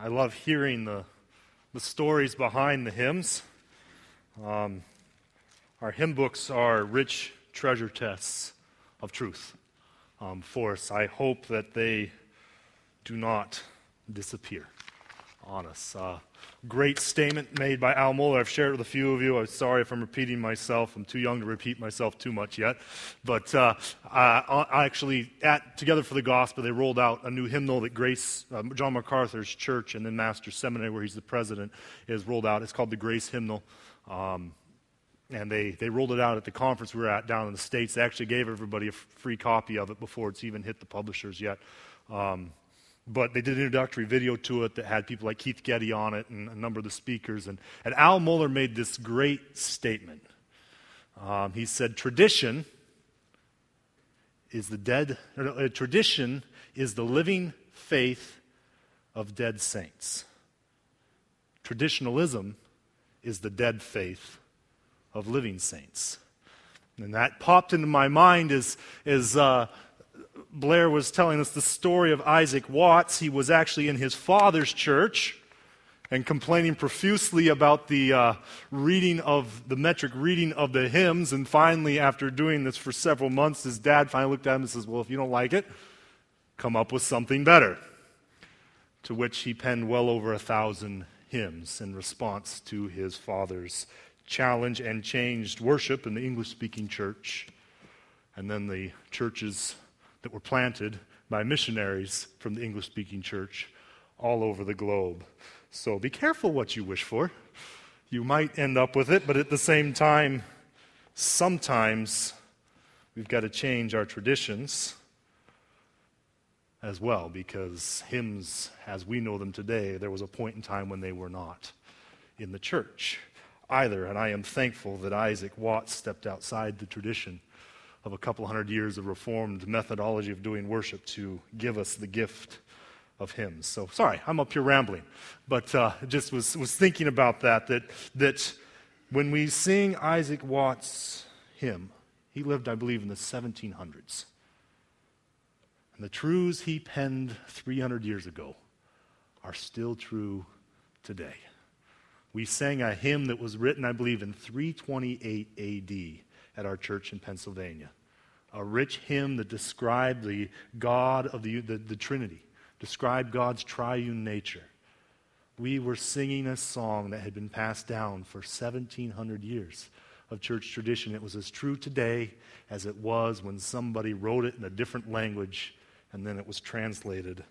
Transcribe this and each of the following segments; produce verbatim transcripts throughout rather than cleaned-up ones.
I love hearing the the stories behind the hymns. Um, our hymn books are rich treasure chests of truth um, for us. I hope that they do not disappear on us. Uh, great statement made by Al Mohler. I've shared it with a few of you. I'm sorry if I'm repeating myself. I'm too young to repeat myself too much yet. But uh, I, I actually, at Together for the Gospel, they rolled out a new hymnal that Grace, uh, John MacArthur's church, and then Master's Seminary, where he's the president, is rolled out. It's called the Grace Hymnal. Um, and they, they rolled it out at the conference we were at down in the States. They actually gave everybody a f- free copy of it before it's even hit the publishers yet. Um, But they did an introductory video to it that had people like Keith Getty on it and a number of the speakers. And, and Al Mohler made this great statement. Um, he said, tradition is the dead, or, uh, tradition is the living faith of dead saints. Traditionalism is the dead faith of living saints. And that popped into my mind as, as uh, Blair was telling us the story of Isaac Watts. He was actually in his father's church and complaining profusely about the uh, reading of the metric reading of the hymns. And finally, after doing this for several months, his dad finally looked at him and says, well, if you don't like it, come up with something better. To which he penned well over a thousand hymns in response to his father's challenge and changed worship in the English-speaking church. And then the churches that were planted by missionaries from the English-speaking church all over the globe. So be careful what you wish for. You might end up with it, but at the same time, sometimes we've got to change our traditions as well, because hymns, as we know them today, there was a point in time when they were not in the church either. And I am thankful that Isaac Watts stepped outside the tradition of a couple hundred years of reformed methodology of doing worship to give us the gift of hymns. So, sorry, I'm up here rambling, but uh, just was was thinking about that, that, that when we sing Isaac Watts' hymn, he lived, I believe, in the seventeen hundreds. And the truths he penned three hundred years ago are still true today. We sang a hymn that was written, I believe, in three twenty-eight A D at our church in Pennsylvania. A rich hymn that described the God of the, the, the Trinity, described God's triune nature. We were singing a song that had been passed down for seventeen hundred years of church tradition. It was as true today as it was when somebody wrote it in a different language and then it was translated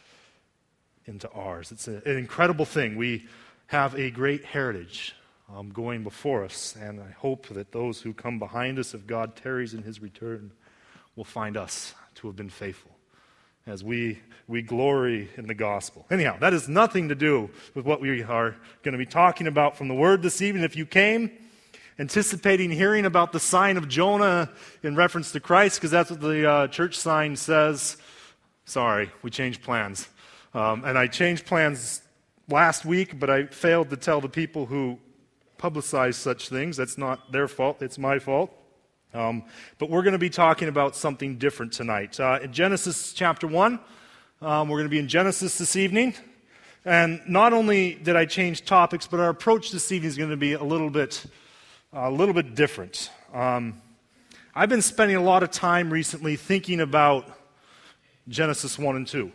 into ours. It's a, an incredible thing. We have a great heritage Um, going before us, and I hope that those who come behind us, if God tarries in his return, will find us to have been faithful as we we glory in the gospel. Anyhow, that has nothing to do with what we are going to be talking about from the Word this evening. If you came anticipating hearing about the sign of Jonah in reference to Christ, because that's what the uh, church sign says, sorry, we changed plans. Um, and I changed plans last week, but I failed to tell the people who publicize such things. That's not their fault. It's my fault. Um, but we're going to be talking about something different tonight. Uh, in Genesis chapter one, um, we're going to be in Genesis this evening. And not only did I change topics, but our approach this evening is going to be a little bit, a little bit different. Um, I've been spending a lot of time recently thinking about Genesis one and two.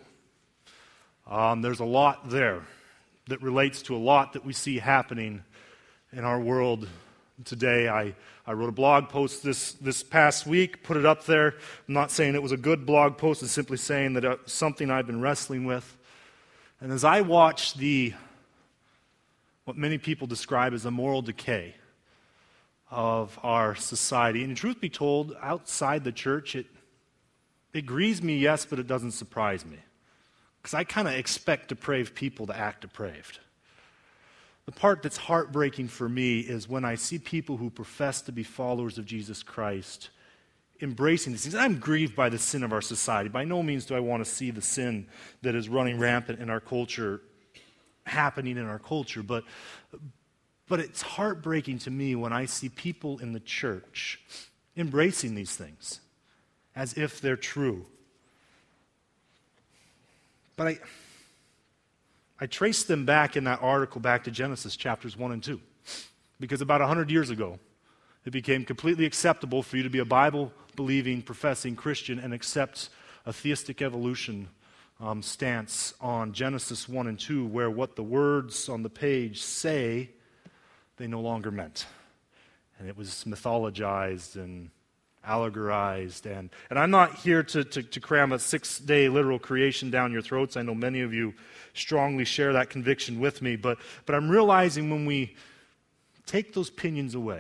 Um, there's a lot there that relates to a lot that we see happening in our world today. I, I wrote a blog post this, this past week, put it up there. I'm not saying it was a good blog post, it's simply saying that it's something I've been wrestling with. And as I watch the, what many people describe as a moral decay of our society, and truth be told, outside the church, it, it grieves me, yes, but it doesn't surprise me. Because I kind of expect depraved people to act depraved. The part that's heartbreaking for me is when I see people who profess to be followers of Jesus Christ embracing these things. I'm grieved by the sin of our society. By no means do I want to see the sin that is running rampant in our culture happening in our culture, but, but it's heartbreaking to me when I see people in the church embracing these things as if they're true. But I... I traced them back in that article back to Genesis chapters one and two. Because about one hundred years ago, it became completely acceptable for you to be a Bible-believing, professing Christian and accept a theistic evolution um, stance on Genesis one and two, where what the words on the page say, they no longer meant. And it was mythologized and allegorized. And, and I'm not here to, to, to cram a six-day literal creation down your throats. I know many of you strongly share that conviction with me. But, but I'm realizing when we take those opinions away,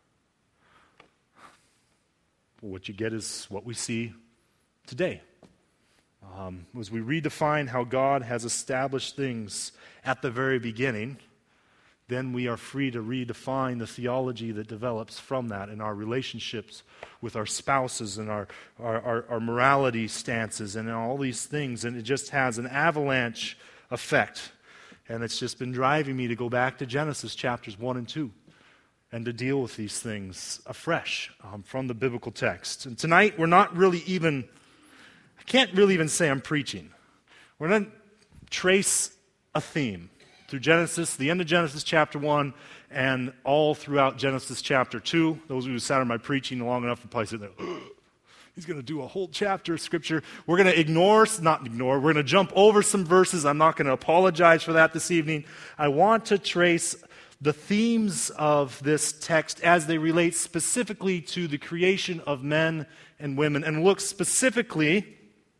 well, what you get is what we see today. Um, as we redefine how God has established things at the very beginning, then we are free to redefine the theology that develops from that in our relationships with our spouses and our, our, our, our morality stances and all these things. And it just has an avalanche effect. And it's just been driving me to go back to Genesis chapters one and two and to deal with these things afresh um, from the biblical text. And tonight we're not really even, I can't really even say I'm preaching. We're going to trace a theme through Genesis, the end of Genesis chapter one, and all throughout Genesis chapter two. Those of you who sat on my preaching long enough to probably sit there, he's going to do a whole chapter of Scripture. We're going to ignore, not ignore, we're going to jump over some verses. I'm not going to apologize for that this evening. I want to trace the themes of this text as they relate specifically to the creation of men and women, and look specifically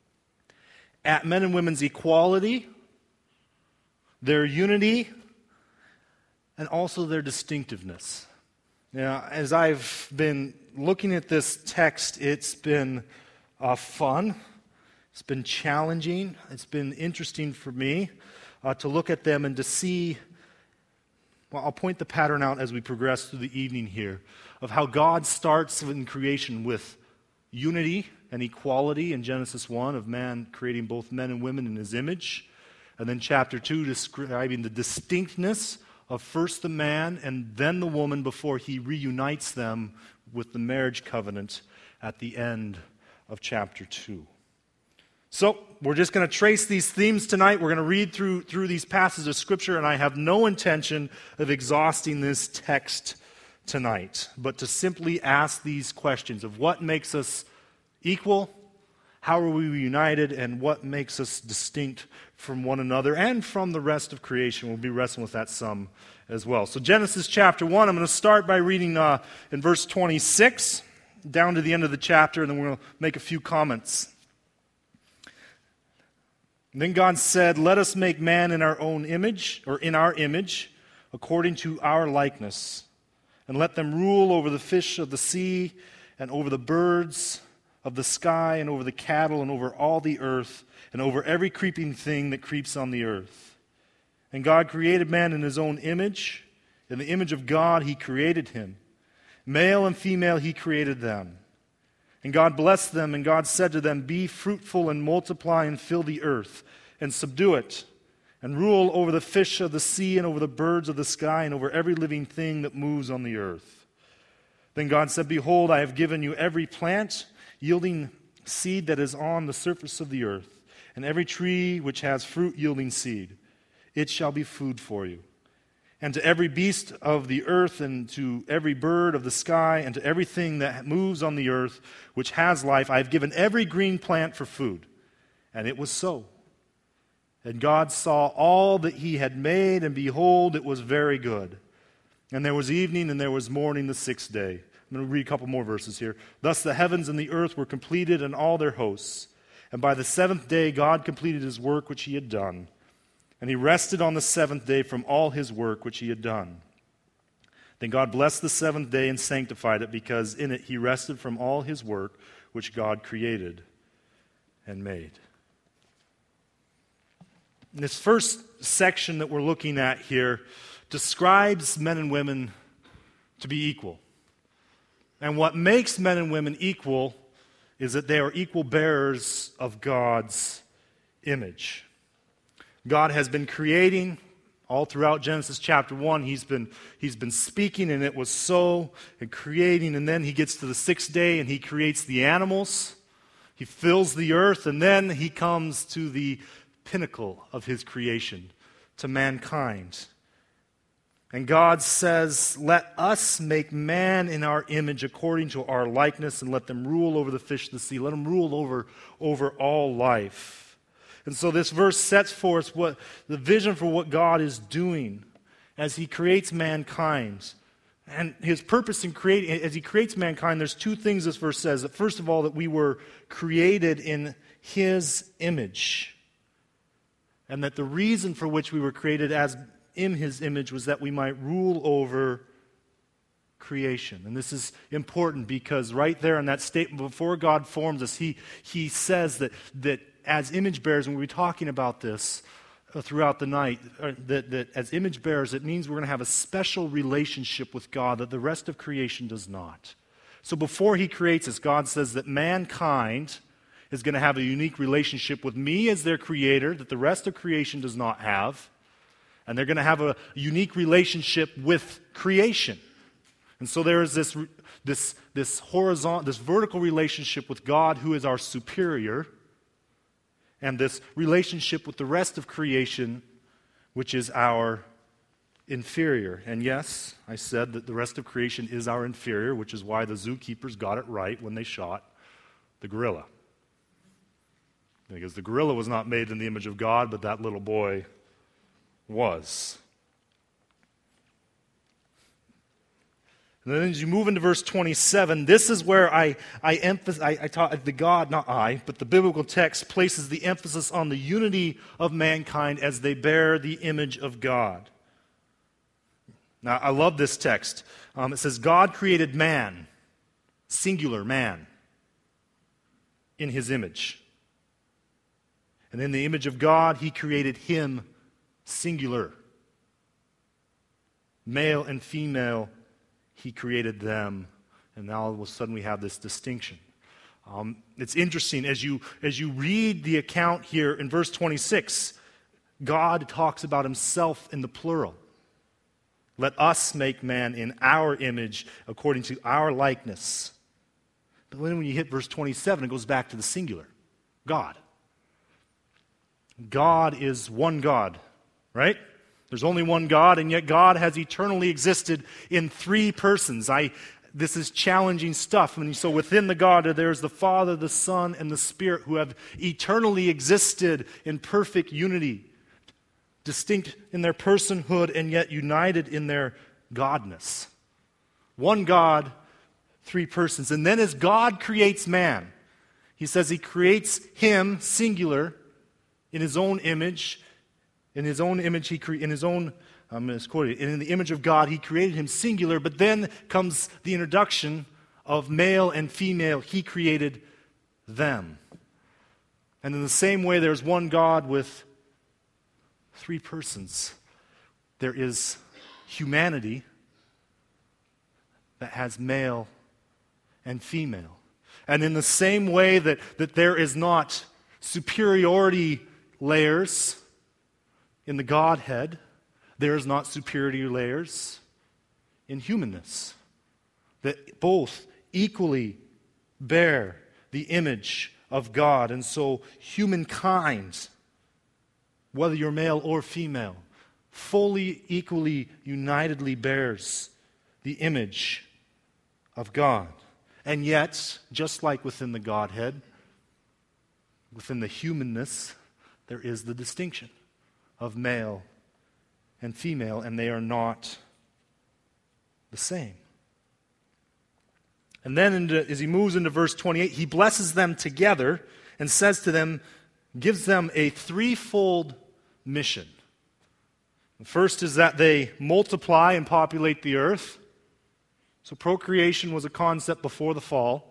at men and women's equality, their unity, and also their distinctiveness. Now, as I've been looking at this text, it's been uh, fun, it's been challenging, it's been interesting for me uh, to look at them and to see. Well, I'll point the pattern out as we progress through the evening here of how God starts in creation with unity and equality in Genesis one of man creating both men and women in his image. And then chapter two describing the distinctness of first the man and then the woman before he reunites them with the marriage covenant at the end of chapter two. So, we're just going to trace these themes tonight. We're going to read through, through these passages of Scripture, and I have no intention of exhausting this text tonight, but to simply ask these questions of what makes us equal, how are we united, and what makes us distinct from one another and from the rest of creation. We'll be wrestling with that some as well. So Genesis chapter one, I'm going to start by reading uh, in verse twenty-six down to the end of the chapter, and then we're going to make a few comments. Then God said, "Let us make man in our own image, or in our image, according to our likeness, and let them rule over the fish of the sea, and over the birds of the sky, and over the cattle, and over all the earth, and over every creeping thing that creeps on the earth." And God created man in his own image. In the image of God he created him. Male and female he created them. And God blessed them, and God said to them, "Be fruitful and multiply and fill the earth, and subdue it, and rule over the fish of the sea, and over the birds of the sky, and over every living thing that moves on the earth." Then God said, "Behold, I have given you every plant yielding seed that is on the surface of the earth, and every tree which has fruit yielding seed. It shall be food for you. And to every beast of the earth, and to every bird of the sky, and to everything that moves on the earth, which has life, I have given every green plant for food." And it was so. And God saw all that he had made, and behold, it was very good. And there was evening, and there was morning the sixth day. I'm going to read a couple more verses here. "Thus the heavens and the earth were completed, and all their hosts. And by the seventh day God completed his work which he had done. And he rested on the seventh day from all his work which he had done. Then God blessed the seventh day and sanctified it, because in it he rested from all his work which God created and made." And this first section that we're looking at here describes men and women to be equal. And what makes men and women equal is that they are equal bearers of God's image. God has been creating all throughout Genesis chapter one. He's been, he's been speaking, and it was so, and creating, and then he gets to the sixth day and he creates the animals. He fills the earth, and then he comes to the pinnacle of his creation, to mankind. And God says, let us make man in our image according to our likeness, and let them rule over the fish of the sea. Let them rule over, over all life. And so this verse sets for us what the vision for what God is doing as he creates mankind. And his purpose in creating, as he creates mankind, there's two things this verse says. That first of all, that we were created in his image. And that the reason for which we were created as in his image was that we might rule over creation. And this is important because right there in that statement, before God forms us, he, he says that, that as image bearers, and we'll be talking about this throughout the night, that, that as image bearers, it means we're going to have a special relationship with God that the rest of creation does not. So before he creates us, God says that mankind is going to have a unique relationship with me as their creator that the rest of creation does not have. And they're going to have a unique relationship with creation. And so there is this, this, this horizontal, this vertical relationship with God who is our superior, and this relationship with the rest of creation, which is our inferior. And yes, I said that the rest of creation is our inferior, which is why the zookeepers got it right when they shot the gorilla. Because the gorilla was not made in the image of God, but that little boy was. And then as you move into verse twenty-seven, this is where I, I emphasize, I, I taught the God, not I, but the biblical text places the emphasis on the unity of mankind as they bear the image of God. Now, I love this text. Um, it says, God created man, singular man, in his image. And in the image of God, he created him, singular. Male and female, he created them. And now all of a sudden we have this distinction. Um, it's interesting, as you, as you read the account here in verse twenty-six, God talks about himself in the plural. Let us make man in our image according to our likeness. But then when you hit verse twenty-seven, it goes back to the singular. God. God is one God, right? There's only one God, and yet God has eternally existed in three persons. I, this is challenging stuff. And so within the God, there's the Father, the Son, and the Spirit who have eternally existed in perfect unity, distinct in their personhood and yet united in their godness. One God, three persons. And then as God creates man, he says he creates him, singular, in his own image. In his own image, he cre- in his own, I'm misquoted, in the image of God, he created him singular, but then comes the introduction of male and female. He created them. And in the same way, there's one God with three persons. There is humanity that has male and female. And in the same way that, that there is not superiority layers in the Godhead, there is not superiority layers in humanness. That both equally bear the image of God. And so humankind, whether you're male or female, fully, equally, unitedly bears the image of God. And yet, just like within the Godhead, within the humanness, there is the distinction of male and female, and they are not the same. And then into, as he moves into verse twenty-eight, he blesses them together and says to them, gives them a threefold mission. The first is that they multiply and populate the earth. So procreation was a concept before the fall.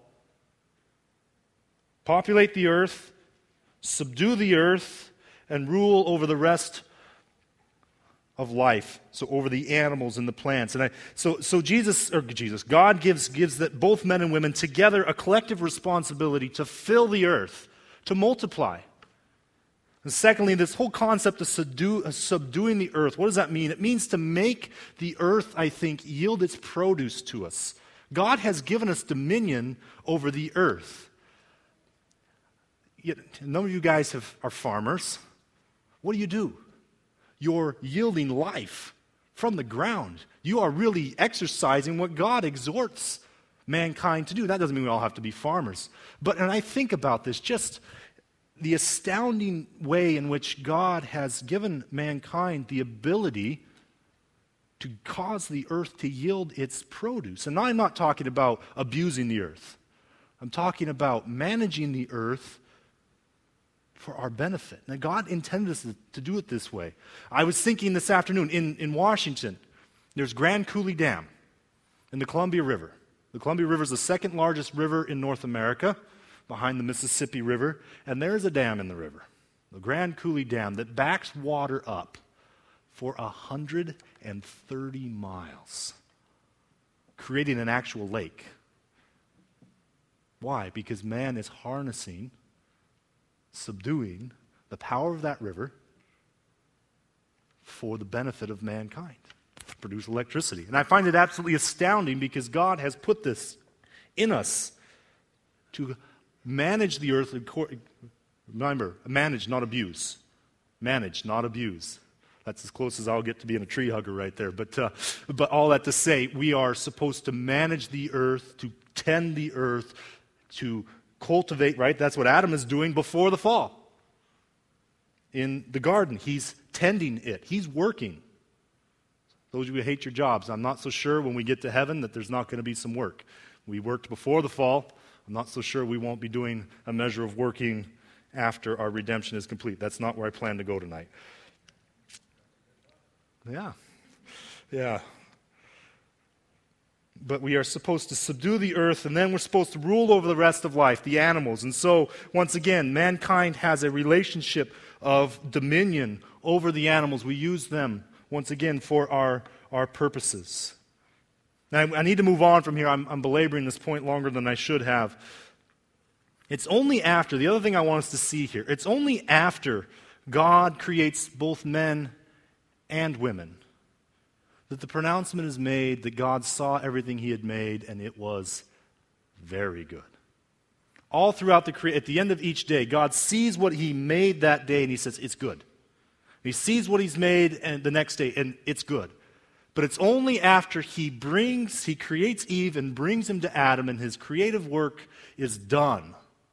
Populate the earth, subdue the earth, and rule over the rest of life, so over the animals and the plants. And I, so, so Jesus, or Jesus, God gives gives that both men and women together a collective responsibility to fill the earth, to multiply. And secondly, this whole concept of subdue, uh, subduing the earth, what does that mean? It means to make the earth, I think, yield its produce to us. God has given us dominion over the earth. Yet, a number of you guys have, are farmers. What do you do? You're yielding life from the ground. You are really exercising what God exhorts mankind to do. That doesn't mean we all have to be farmers. But, and I think about this, just the astounding way in which God has given mankind the ability to cause the earth to yield its produce. And I'm not talking about abusing the earth. I'm talking about managing the earth for our benefit. Now, God intended us to do it this way. I was thinking this afternoon, in, in Washington, there's Grand Coulee Dam in the Columbia River. The Columbia River is the second largest river in North America, behind the Mississippi River, and there's a dam in the river, the Grand Coulee Dam, that backs water up for one hundred thirty miles, creating an actual lake. Why? Because man is harnessing, subduing the power of that river for the benefit of mankind, to produce electricity. And I find it absolutely astounding because God has put this in us to manage the earth. Remember, manage, not abuse. Manage, not abuse. That's as close as I'll get to being a tree hugger right there. But, uh, but all that to say, we are supposed to manage the earth, to tend the earth, to cultivate, right? That's what Adam is doing before the fall. In the garden, he's tending it. He's working. Those of you who hate your jobs, I'm not so sure when we get to heaven that there's not going to be some work. We worked before the fall. I'm not so sure we won't be doing a measure of working after our redemption is complete. That's not where I plan to go tonight. Yeah. Yeah. But we are supposed to subdue the earth, and then we're supposed to rule over the rest of life, the animals. And so, once again, mankind has a relationship of dominion over the animals. We use them, once again, for our, our purposes. Now, I need to move on from here. I'm, I'm belaboring this point longer than I should have. It's only after, the other thing I want us to see here, it's only after God creates both men and women that the pronouncement is made that God saw everything he had made and it was very good. All throughout the cre- at the end of each day, God sees what he made that day and he says, it's good. He sees what he's made and the next day and it's good. But it's only after he brings, he creates Eve and brings him to Adam and his creative work is done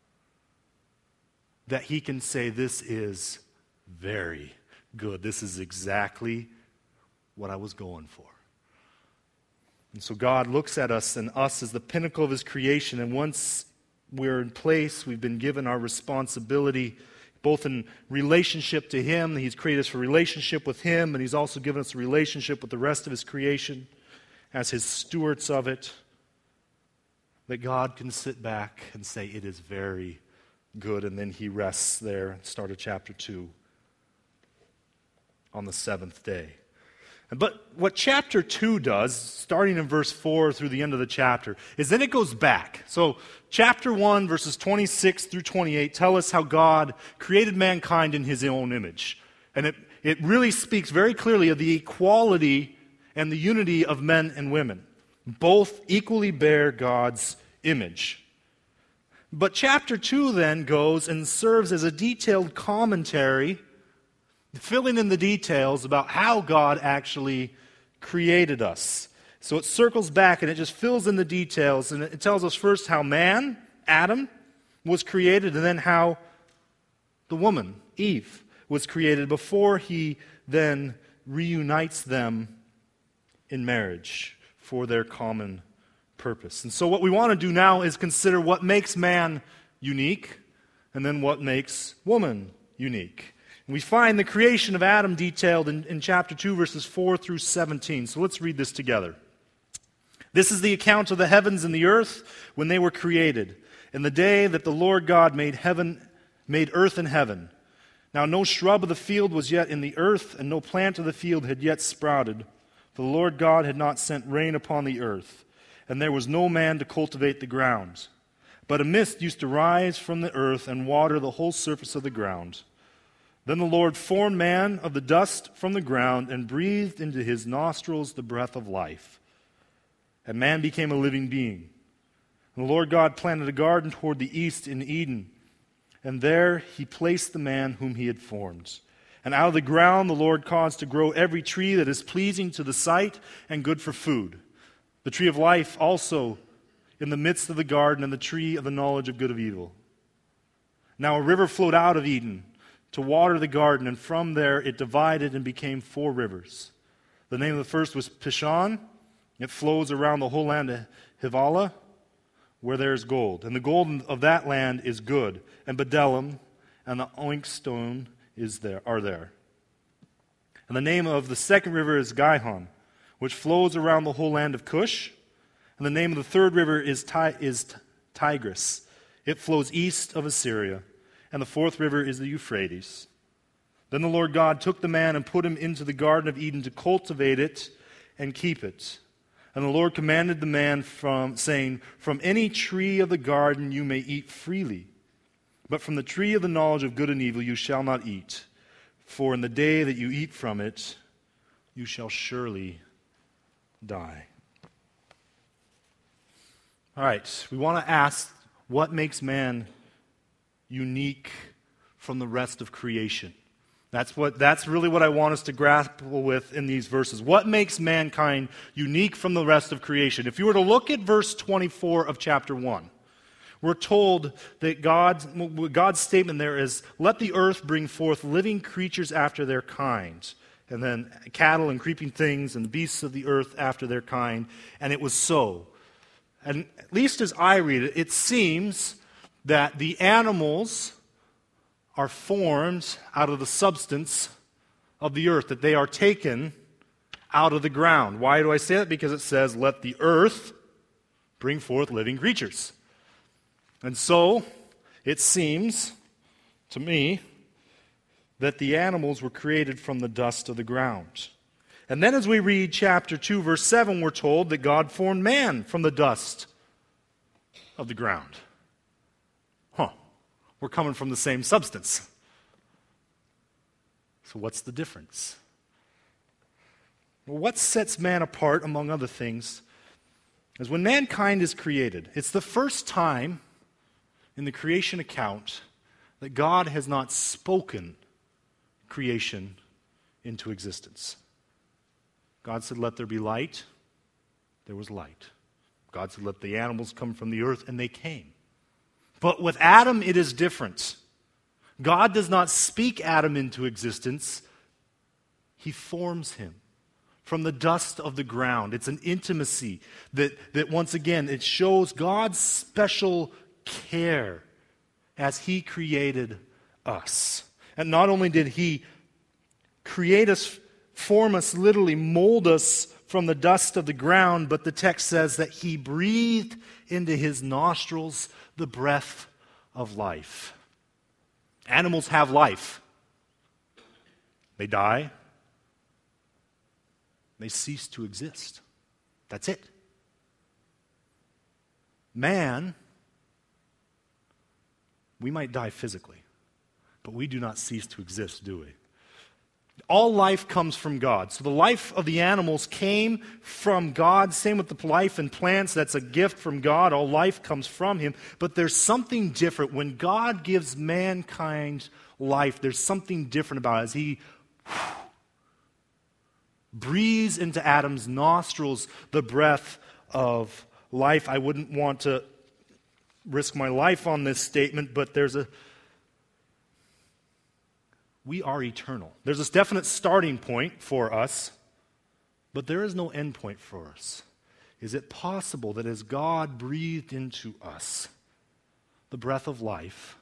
that he can say this is very good. This is exactly what I was going for. And so God looks at us and us as the pinnacle of his creation. And once we're in place, we've been given our responsibility both in relationship to him. He's created us for relationship with him, and he's also given us a relationship with the rest of his creation as his stewards of it. That God can sit back and say, it is very good. And then he rests there, start of chapter two. On the seventh day. But what chapter two does, starting in verse four through the end of the chapter, is then it goes back. So chapter one, verses twenty-six through twenty-eight, tell us how God created mankind in his own image. And it, it really speaks very clearly of the equality and the unity of men and women. Both equally bear God's image. But chapter two then goes and serves as a detailed commentary, filling in the details about how God actually created us. So it circles back and it just fills in the details, and it tells us first how man, Adam, was created, and then how the woman, Eve, was created before he then reunites them in marriage for their common purpose. And so what we want to do now is consider what makes man unique and then what makes woman unique. We find the creation of Adam detailed in, in chapter two, verses four through seventeen. So let's read this together. This is the account of the heavens and the earth when they were created, in the day that the Lord God made heaven, made earth and heaven. Now no shrub of the field was yet in the earth, and no plant of the field had yet sprouted, for the Lord God had not sent rain upon the earth, and there was no man to cultivate the ground. But a mist used to rise from the earth and water the whole surface of the ground. Then the Lord formed man of the dust from the ground and breathed into his nostrils the breath of life. And man became a living being. And the Lord God planted a garden toward the east in Eden, and there he placed the man whom he had formed. And out of the ground the Lord caused to grow every tree that is pleasing to the sight and good for food. The tree of life also in the midst of the garden, and the tree of the knowledge of good and evil. Now a river flowed out of Eden to water the garden, and from there it divided and became four rivers. The name of the first was Pishon. It flows around the whole land of Havilah, where there is gold. And the gold of that land is good. And Bdellium and the onyx stone is there, are there. And the name of the second river is Gihon, which flows around the whole land of Cush. And the name of the third river is, Ti- is Tigris. It flows east of Assyria. And the fourth river is the Euphrates. Then the Lord God took the man and put him into the Garden of Eden to cultivate it and keep it. And the Lord commanded the man, from saying, "From any tree of the garden you may eat freely, but from the tree of the knowledge of good and evil you shall not eat. For in the day that you eat from it, you shall surely die." All right, we want to ask, what makes man unique from the rest of creation? That's what. That's really what I want us to grapple with in these verses. What makes mankind unique from the rest of creation? If you were to look at verse twenty-four of chapter one, we're told that God, God's statement there is, "Let the earth bring forth living creatures after their kind." And then cattle and creeping things and the beasts of the earth after their kind. And it was so. And at least as I read it, it seems that the animals are formed out of the substance of the earth, that they are taken out of the ground. Why do I say that? Because it says, "Let the earth bring forth living creatures." And so, it seems to me that the animals were created from the dust of the ground. And then as we read chapter two, verse seven, we're told that God formed man from the dust of the ground. Huh. We're coming from the same substance. So what's the difference? Well, what sets man apart, among other things, is when mankind is created, it's the first time in the creation account that God has not spoken creation into existence. God said, "Let there be light." There was light. God said, "Let the animals come from the earth," and they came. But with Adam, it is different. God does not speak Adam into existence. He forms him from the dust of the ground. It's an intimacy that, that once again, it shows God's special care as he created us. And not only did he create us, form us, literally mold us from the dust of the ground, but the text says that he breathed into his nostrils the breath of life. Animals have life. They die. They cease to exist. That's it. Man, we might die physically, but we do not cease to exist, do we? All life comes from God. So the life of the animals came from God. Same with the life in plants. That's a gift from God. All life comes from him. But there's something different. When God gives mankind life, there's something different about it. As he whew, breathes into Adam's nostrils the breath of life. I wouldn't want to risk my life on this statement, but there's a we are eternal. There's this definite starting point for us, but there is no end point for us. Is it possible that as God breathed into us the breath of life,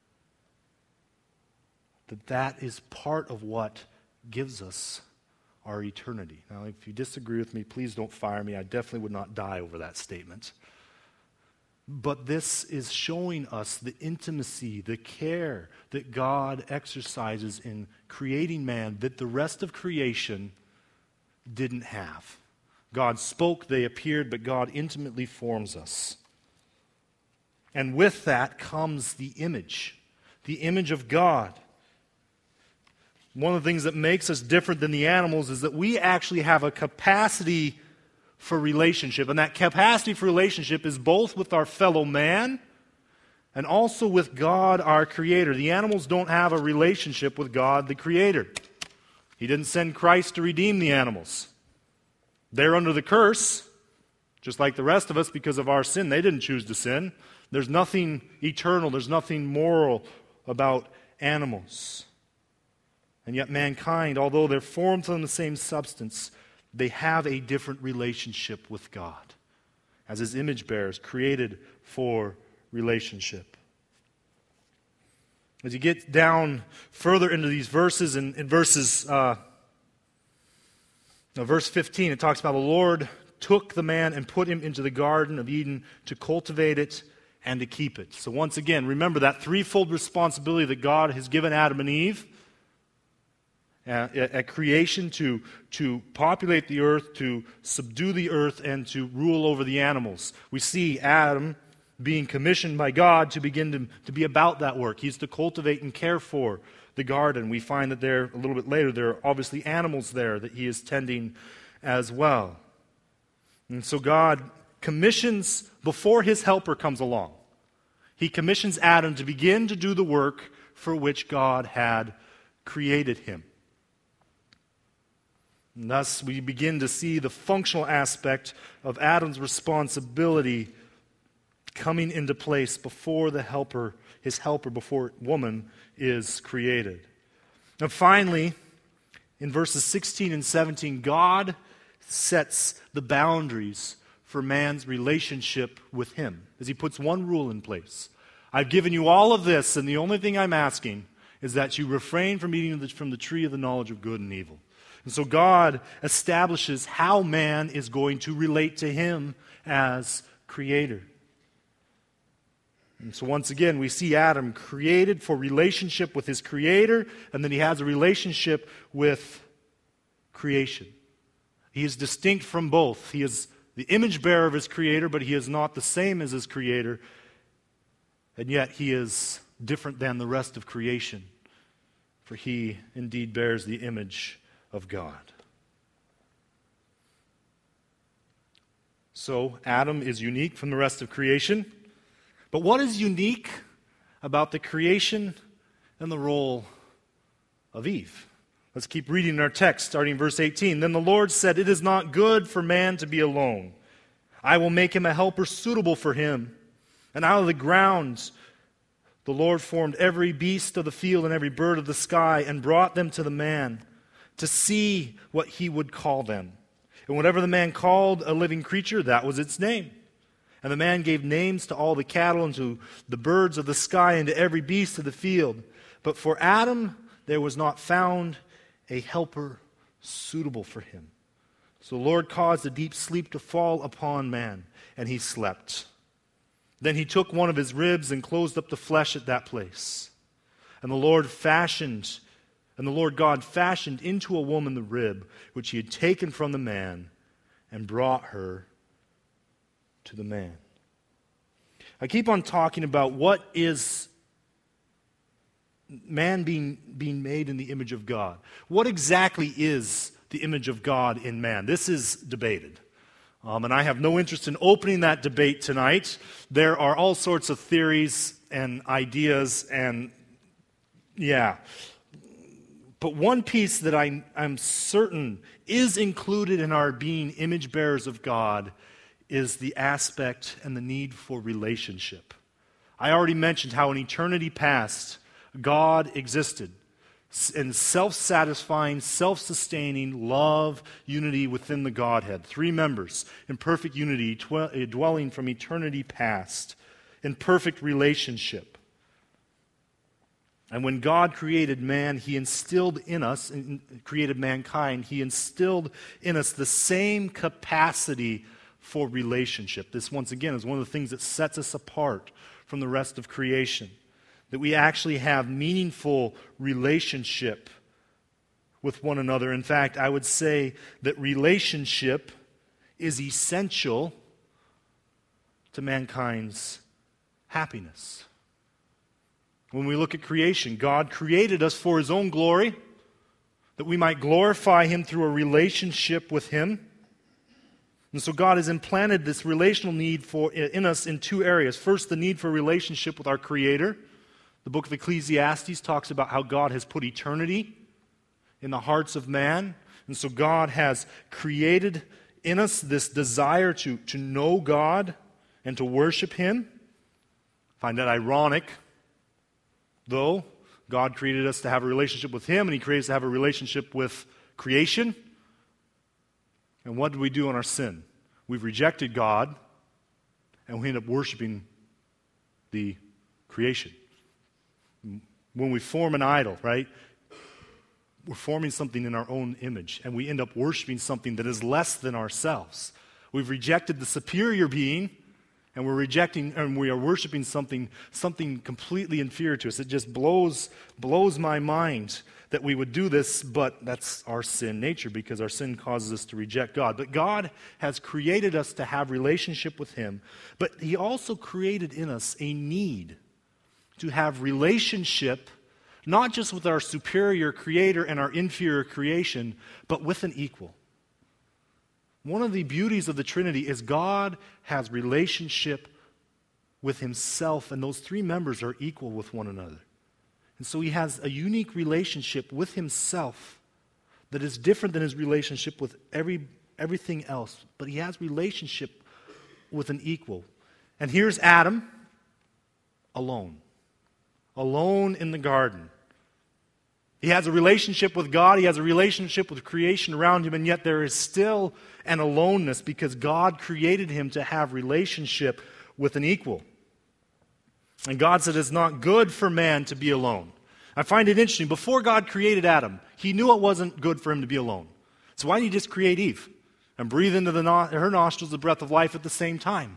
that that is part of what gives us our eternity? Now, if you disagree with me, please don't fire me. I definitely would not die over that statement. But this is showing us the intimacy, the care that God exercises in creating man that the rest of creation didn't have. God spoke, they appeared, but God intimately forms us. And with that comes the image, the image of God. One of the things that makes us different than the animals is that we actually have a capacity for relationship. And that capacity for relationship is both with our fellow man and also with God, our Creator. The animals don't have a relationship with God, the Creator. He didn't send Christ to redeem the animals. They're under the curse, just like the rest of us, because of our sin. They didn't choose to sin. There's nothing eternal, there's nothing moral about animals. And yet mankind, although they're formed from the same substance, they have a different relationship with God as His image bearers, created for relationship. As you get down further into these verses, in, in verses, uh, no, verse fifteen, it talks about the Lord took the man and put him into the Garden of Eden to cultivate it and to keep it. So once again, remember that threefold responsibility that God has given Adam and Eve at, at creation to, to populate the earth, to subdue the earth, and to rule over the animals. We see Adam being commissioned by God to begin to, to be about that work. He's to cultivate and care for the garden. We find that there, a little bit later, there are obviously animals there that he is tending as well. And so God commissions, before his helper comes along, he commissions Adam to begin to do the work for which God had created him. And thus we begin to see the functional aspect of Adam's responsibility coming into place before the helper, his helper, before woman is created. And finally, in verses sixteen and seventeen, God sets the boundaries for man's relationship with him, as he puts one rule in place. I've given you all of this, and the only thing I'm asking is that you refrain from eating from the tree of the knowledge of good and evil. And so God establishes how man is going to relate to him as creator. And so once again, we see Adam created for relationship with his creator, and then he has a relationship with creation. He is distinct from both. He is the image bearer of his creator, but he is not the same as his creator. And yet he is different than the rest of creation, for he indeed bears the image of God. So Adam is unique from the rest of creation. But what is unique about the creation and the role of Eve? Let's keep reading our text, starting in verse eighteen. Then the Lord said, "It is not good for man to be alone. I will make him a helper suitable for him." And out of the ground the Lord formed every beast of the field and every bird of the sky and brought them to the man to see what he would call them. And whatever the man called a living creature, that was its name. And the man gave names to all the cattle and to the birds of the sky and to every beast of the field. But for Adam there was not found a helper suitable for him. So the Lord caused a deep sleep to fall upon man, and he slept. Then he took one of his ribs and closed up the flesh at that place. And the Lord fashioned, and the Lord God fashioned into a woman the rib which he had taken from the man and brought her to the man. I keep on talking about what is man being, being made in the image of God. What exactly is the image of God in man? This is debated. Um, and I have no interest in opening that debate tonight. There are all sorts of theories and ideas and, yeah. But one piece that I, I'm certain is included in our being image bearers of God is the aspect and the need for relationship. I already mentioned how in eternity past, God existed in self-satisfying, self-sustaining love, unity within the Godhead. Three members in perfect unity, dwelling from eternity past, in perfect relationship. And when God created man, he instilled in us, created mankind, he instilled in us the same capacity for relationship. This, once again, is one of the things that sets us apart from the rest of creation. That we actually have meaningful relationship with one another. In fact, I would say that relationship is essential to mankind's happiness. When we look at creation, God created us for his own glory, that we might glorify him through a relationship with him. And so God has implanted this relational need for in us in two areas. First, the need for a relationship with our Creator. The book of Ecclesiastes talks about how God has put eternity in the hearts of man. And so God has created in us this desire to, to know God and to worship Him. I find that ironic, though. God created us to have a relationship with Him, and He created us to have a relationship with creation. And what did we do in our sin? We've rejected God, and we end up worshiping the creation. When we form an idol, right, we're forming something in our own image, and we end up worshiping something that is less than ourselves. We've rejected the superior being, and we're rejecting, and we are worshiping something, something completely inferior to us. It just blows, blows my mind that we would do this, but that's our sin nature, because our sin causes us to reject God. But God has created us to have relationship with Him, but He also created in us a need to have relationship, not just with our superior creator and our inferior creation, but with an equal. One of the beauties of the Trinity is God has relationship with Himself, and those three members are equal with one another. And so He has a unique relationship with Himself that is different than His relationship with every everything else. But He has relationship with an equal. And here's Adam, alone. Alone in the garden. He has a relationship with God, he has a relationship with creation around him, and yet there is still an aloneness because God created him to have relationship with an equal. And God said it's not good for man to be alone. I find it interesting. Before God created Adam, He knew it wasn't good for him to be alone. So why didn't He just create Eve and breathe into the no- her nostrils the breath of life at the same time?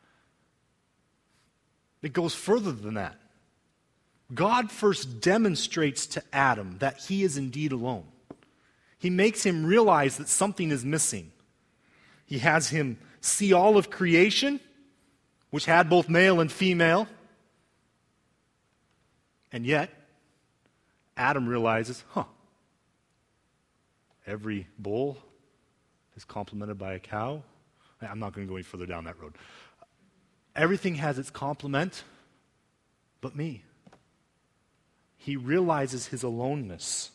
It goes further than that. God first demonstrates to Adam that he is indeed alone. He makes him realize that something is missing. He has him see all of creation, which had both male and female. And yet, Adam realizes, huh, every bull is complemented by a cow. I'm not going to go any further down that road. Everything has its complement, but me. He realizes his aloneness.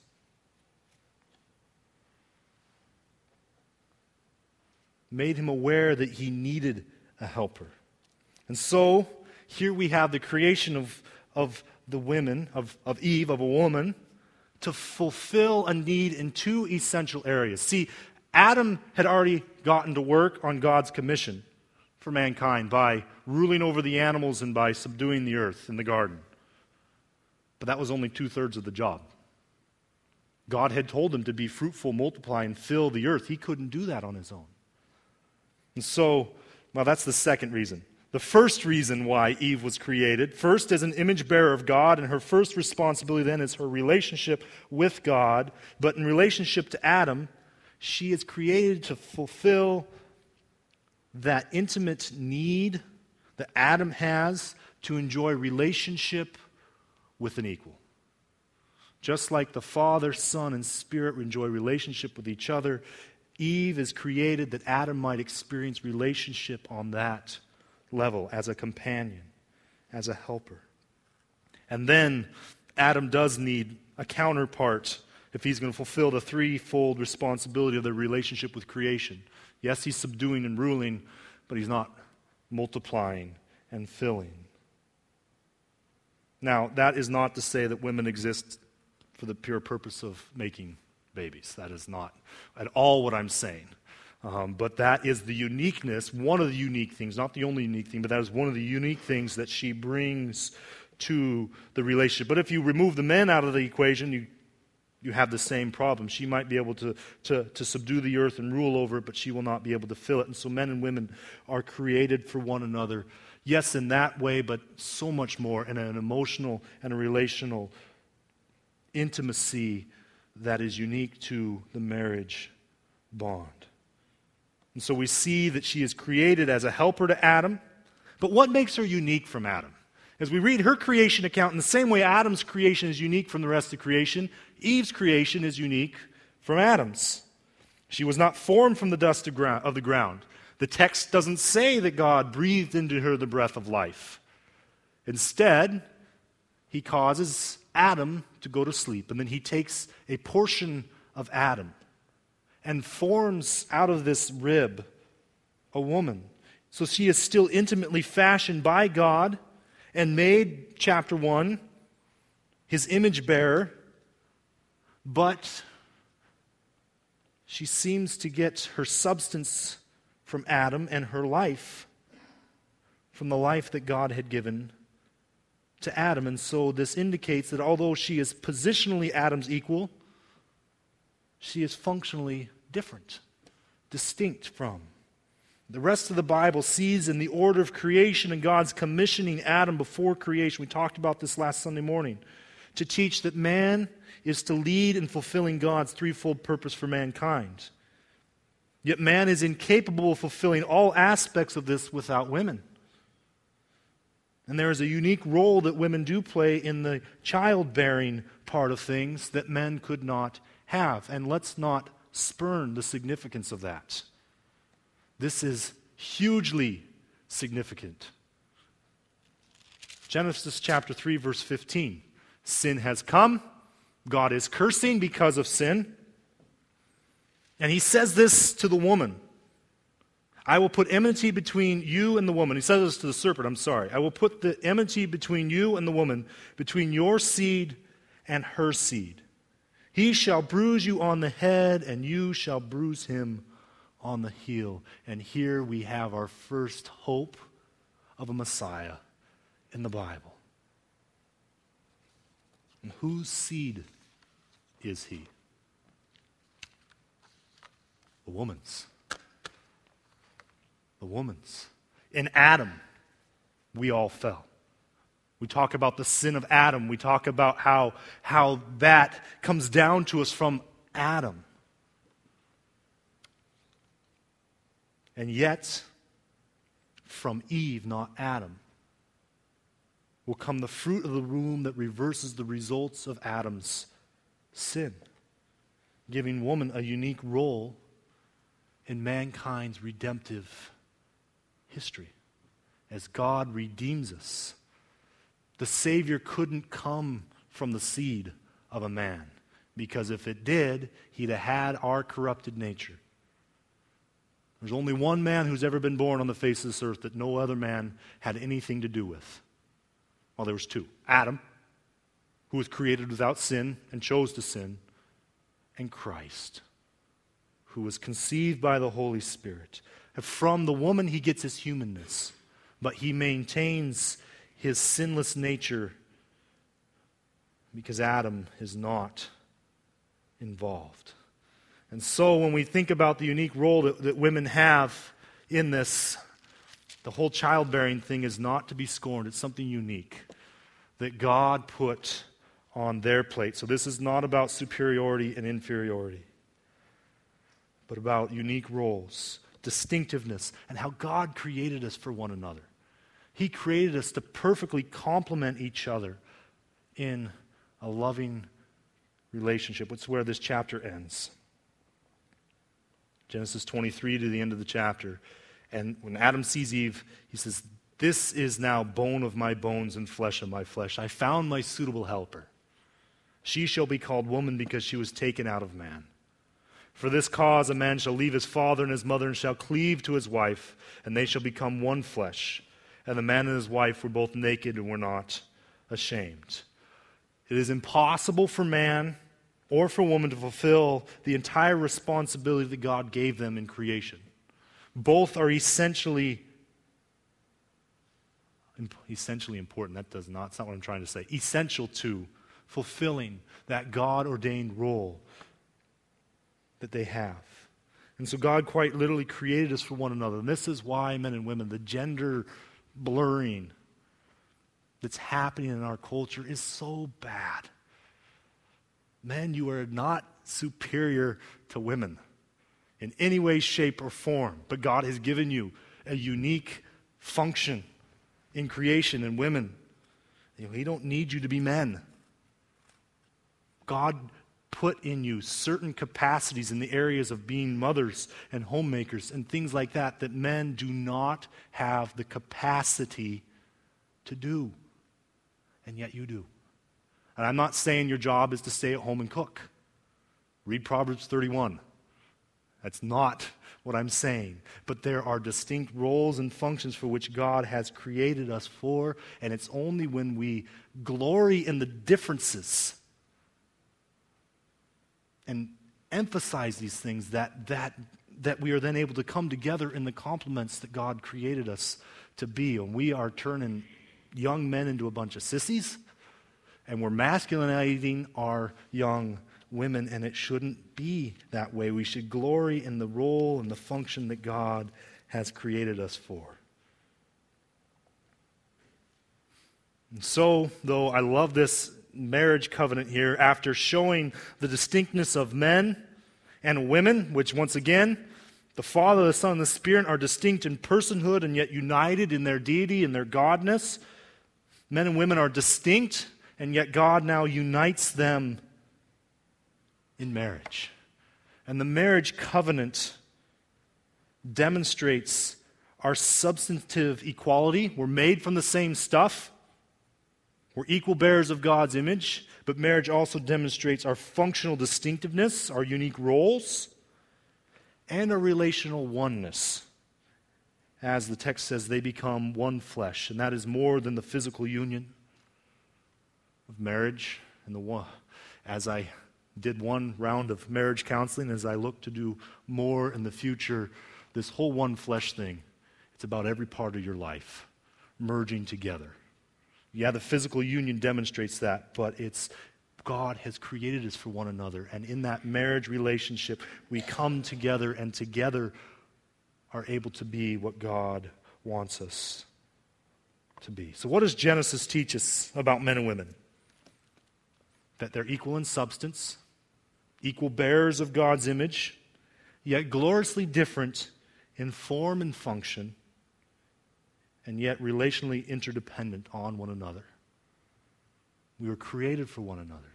Made him aware that he needed a helper. And so, here we have the creation of, of the women, of, of Eve, of a woman, to fulfill a need in two essential areas. See, Adam had already gotten to work on God's commission for mankind by ruling over the animals and by subduing the earth in the garden. But that was only two-thirds of the job. God had told him to be fruitful, multiply, and fill the earth. He couldn't do that on his own. And so, well, that's the second reason. The first reason why Eve was created, first as an image bearer of God, and her first responsibility then is her relationship with God. But in relationship to Adam, she is created to fulfill that intimate need that Adam has to enjoy relationship with an equal. Just like the Father, Son, and Spirit enjoy relationship with each other, Eve is created that Adam might experience relationship on that level as a companion, as a helper. And then Adam does need a counterpart if he's going to fulfill the threefold responsibility of the relationship with creation. Yes, he's subduing and ruling, but he's not multiplying and filling. Now, that is not to say that women exist for the pure purpose of making babies. That is not at all what I'm saying. Um, but that is the uniqueness, one of the unique things, not the only unique thing, but that is one of the unique things that she brings to the relationship. But if you remove the men out of the equation, you you have the same problem. She might be able to, to, to subdue the earth and rule over it, but she will not be able to fill it. And so men and women are created for one another. Yes, in that way, but so much more in an emotional and a relational intimacy that is unique to the marriage bond. And so we see that she is created as a helper to Adam. But what makes her unique from Adam? As we read her creation account, in the same way Adam's creation is unique from the rest of creation, Eve's creation is unique from Adam's. She was not formed from the dust of the ground. The text doesn't say that God breathed into her the breath of life. Instead, he causes Adam to go to sleep, and then he takes a portion of Adam and forms out of this rib a woman. So she is still intimately fashioned by God and made, chapter one, his image bearer, but she seems to get her substance from Adam and her life from the life that God had given to Adam. And so this indicates that although she is positionally Adam's equal, she is functionally different, distinct from. The rest of the Bible sees in the order of creation and God's commissioning Adam before creation. We talked about this last Sunday morning, to teach that man is to lead in fulfilling God's threefold purpose for mankind. Yet man is incapable of fulfilling all aspects of this without women. And there is a unique role that women do play in the childbearing part of things that men could not have. And let's not spurn the significance of that. This is hugely significant. Genesis chapter three, verse fifteen. Sin has come. God is cursing because of sin. And he says this to the woman. I will put enmity between you and the woman. He says this to the serpent, I'm sorry. I will put the enmity between you and the woman, between your seed and her seed. He shall bruise you on the head, and you shall bruise him on the heel. And here we have our first hope of a Messiah in the Bible. And whose seed is he? The woman's. The woman's. In Adam, we all fell. We talk about the sin of Adam. We talk about how, how that comes down to us from Adam. And yet, from Eve, not Adam, will come the fruit of the womb that reverses the results of Adam's sin, giving woman a unique role in mankind's redemptive history. As God redeems us, the Savior couldn't come from the seed of a man, because if it did, he'd have had our corrupted nature. There's only one man who's ever been born on the face of this earth that no other man had anything to do with. Well, there was two. Adam, who was created without sin and chose to sin, and Christ, who was conceived by the Holy Spirit. From the woman, he gets his humanness, but he maintains his sinless nature because Adam is not involved. And so when we think about the unique role that, that women have in this, the whole childbearing thing is not to be scorned. It's something unique that God put on their plate. So this is not about superiority and inferiority, but about unique roles, distinctiveness, and how God created us for one another. He created us to perfectly complement each other in a loving relationship. It's where this chapter ends. Genesis twenty-three to the end of the chapter. And when Adam sees Eve, he says, "This is now bone of my bones and flesh of my flesh. I found my suitable helper. She shall be called woman because she was taken out of man. For this cause a man shall leave his father and his mother and shall cleave to his wife, and they shall become one flesh. And the man and his wife were both naked and were not ashamed." It is impossible for man or for woman to fulfill the entire responsibility that God gave them in creation. Both are essentially essentially important. That does not, that's not what I'm trying to say. Essential to fulfilling that God-ordained role that they have. And so God quite literally created us for one another. And this is why, men and women, the gender blurring that's happening in our culture is so bad. Men, you are not superior to women in any way, shape, or form. But God has given you a unique function in creation, and women, you know, He don't need you to be men. God put in you certain capacities in the areas of being mothers and homemakers and things like that that men do not have the capacity to do. And yet you do. And I'm not saying your job is to stay at home and cook. Read Proverbs thirty-one. That's not what I'm saying. But there are distinct roles and functions for which God has created us for, and it's only when we glory in the differences and emphasize these things that that that we are then able to come together in the complements that God created us to be. And we are turning young men into a bunch of sissies, and we're masculinizing our young women, and it shouldn't be that way. We should glory in the role and the function that God has created us for. And so, though I love this marriage covenant here, after showing the distinctness of men and women, which once again, the Father, the Son, and the Spirit are distinct in personhood and yet united in their deity and their godness. Men and women are distinct, and yet God now unites them in marriage. And the marriage covenant demonstrates our substantive equality. We're made from the same stuff. We're equal bearers of God's image, but marriage also demonstrates our functional distinctiveness, our unique roles, and a relational oneness. As the text says, they become one flesh, and that is more than the physical union of marriage. And the one, as I did one round of marriage counseling, as I look to do more in the future, this whole one flesh thing, it's about every part of your life merging together. Yeah, the physical union demonstrates that, but it's God has created us for one another, and in that marriage relationship, we come together, and together are able to be what God wants us to be. So what does Genesis teach us about men and women? That they're equal in substance, equal bearers of God's image, yet gloriously different in form and function, and yet relationally interdependent on one another. We were created for one another,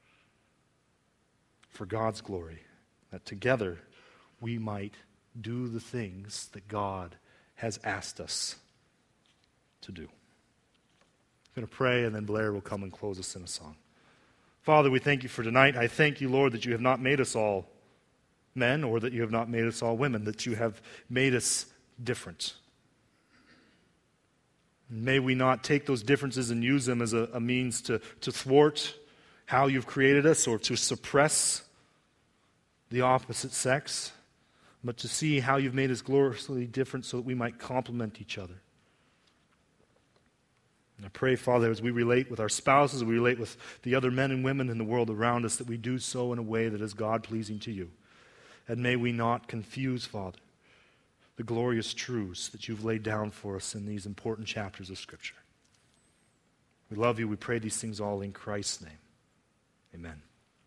for God's glory, that together we might do the things that God has asked us to do. I'm going to pray, and then Blair will come and close us in a song. Father, we thank you for tonight. I thank you, Lord, that you have not made us all men, or that you have not made us all women, that you have made us different. May we not take those differences and use them as a, a means to, to thwart how you've created us or to suppress the opposite sex, but to see how you've made us gloriously different so that we might complement each other. And I pray, Father, as we relate with our spouses, we relate with the other men and women in the world around us, that we do so in a way that is God-pleasing to you. And may we not confuse, Father, the glorious truths that you've laid down for us in these important chapters of Scripture. We love you. We pray these things all in Christ's name. Amen.